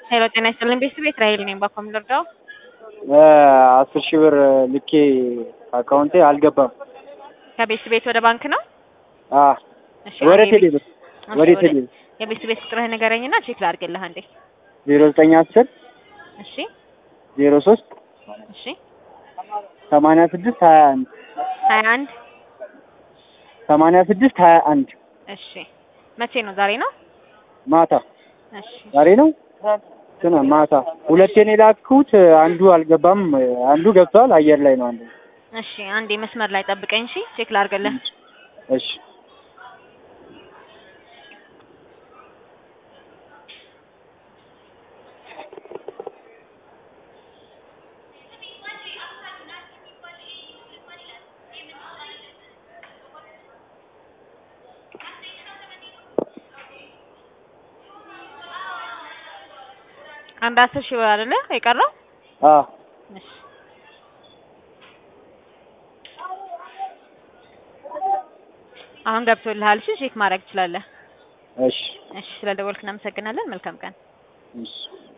ሄሎ ጤና ይስጥልኝ ቤት ራሄል ነኝ ባኮም ልርዳው 10 ሺህ ብር ልኬ አካውንቴ አልገባም። ከቤት ወደ ባንክ ነው? እሺ ወደ ቴሌብር ወደ ቴሌብር የቤት ቁጥርህን ንገረኝና ቼክ ላድርግልህ አንዴ። 0910 እሺ 03 እሺ 86 21 86 21 እሺ መቼ ነው? ዛሬ ነው? ማታ እሺ ዛሬ ነው ስነ ማታ ሁለቴን የላኩት አንዱ አልገባም፣ አንዱ ገብቷል። አየር ላይ ነው አንዱ። እሺ አንዴ መስመር ላይ ጠብቀኝ እሺ፣ ቼክ ላድርግልህ። እሺ አንድ 10 ሺህ ብር አይደለ የቀረው? እሺ አሁን ገብቶልሃል። እሺ ቼክ ማድረግ ትችላለህ። እሺ እሺ ስለደወልክ እናመሰግናለን። መልካም ቀን። እሺ